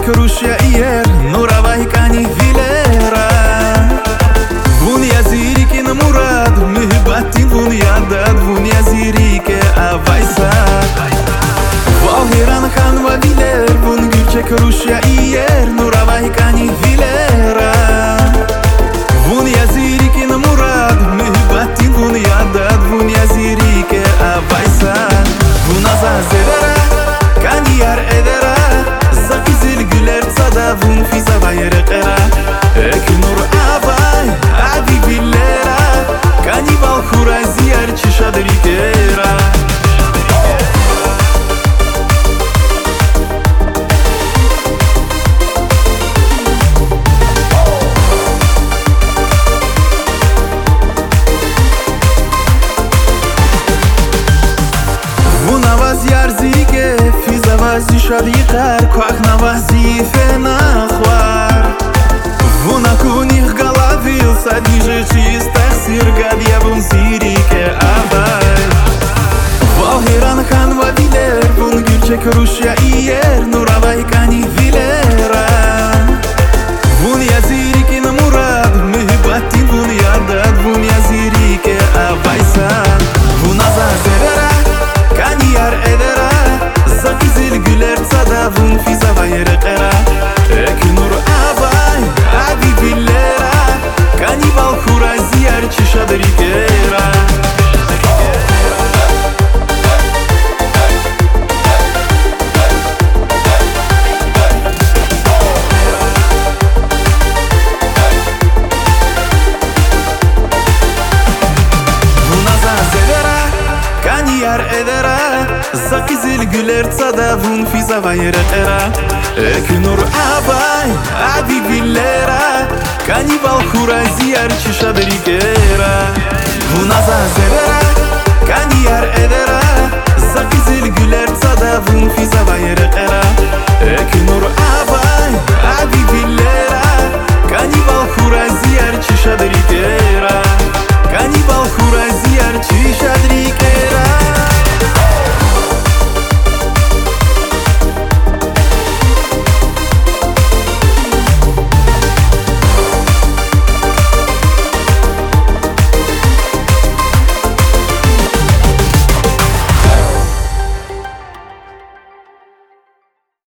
Rusia ier Nura vai cani vilera Vun ya zirike na murad Mihbatin vun ya dad Vun ya zirike avaysa Vahiran khan va viler Vun gülçek Rusia ier Nura vai cani vilera Vun ya zirike na murad Mihbatin vun ya dad Vun ya zirike avaysa Vun azazedera Cani yar edera Zakizil güler tada Vun fiza vayere qera Ek nur avay Adi villera Cani bal khuray ziyar Chishadri kera Zige fiza vazi shadi qar Kuach na vazi fena khwar Vuna kunih galavil Sadi je чистах сиргад Я vun zirike avay Vahiran khan va viler Vun gülçek Rusia iyer Nura vai cani vilera Vun ya zirike na murad Mihbatin vun ya dad Vun ya zirike avaysa Vun azazedera Cani yar edera Zakizil güler tada Vun fiza vayere qera Ek nur avay Adi villera Cani bal khuray ziyar Chishadri kera Yar edera Zakizil güler tada Vun fiza vayere qera Ek nur avay Adi villera Cani bal khuray ziyar Chishadri kera Vun azazedera Cani yar edera Zakizil güler tada Vun fiza vayere